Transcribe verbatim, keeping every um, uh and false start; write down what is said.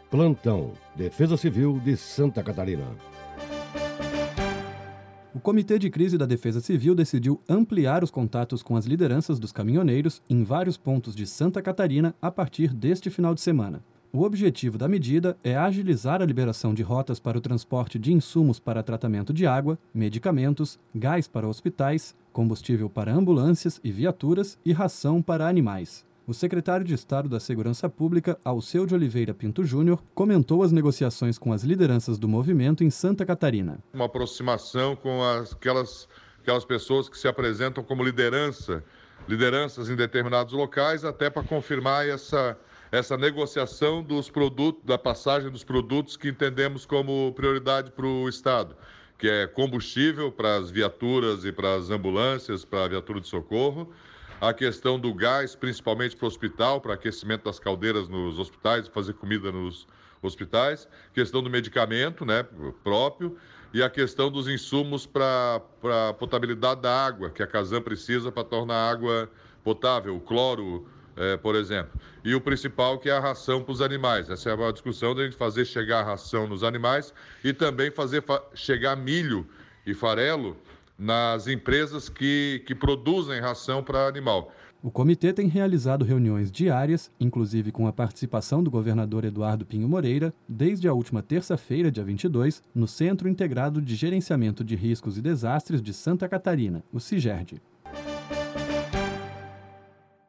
Plantão Defesa Civil de Santa Catarina. O Comitê de Crise da Defesa Civil decidiu ampliar os contatos com as lideranças dos caminhoneiros em vários pontos de Santa Catarina a partir deste final de semana. O objetivo da medida é agilizar a liberação de rotas para o transporte de insumos para tratamento de água, medicamentos, gás para hospitais, combustível para ambulâncias e viaturas e ração para animais. O secretário de Estado da Segurança Pública, Alceu de Oliveira Pinto Júnior, comentou as negociações com as lideranças do movimento em Santa Catarina. Uma aproximação com as, aquelas, aquelas pessoas que se apresentam como liderança, lideranças em determinados locais, até para confirmar essa, essa negociação dos produtos, da passagem dos produtos que entendemos como prioridade para o Estado, que é combustível para as viaturas e para as ambulâncias, para a viatura de socorro, a questão do gás, principalmente para o hospital, para aquecimento das caldeiras nos hospitais, fazer comida nos hospitais, questão do medicamento, né, próprio, e a questão dos insumos para a potabilidade da água, que a Casan precisa para tornar a água potável, o cloro, é, por exemplo. E o principal, que é a ração para os animais. Essa é uma discussão de a gente fazer chegar a ração nos animais e também fazer fa- chegar milho e farelo nas empresas que, que produzem ração para animal. O comitê tem realizado reuniões diárias, inclusive com a participação do governador Eduardo Pinho Moreira, desde a última terça-feira, dia vinte e dois, no Centro Integrado de Gerenciamento de Riscos e Desastres de Santa Catarina, o CIGERD.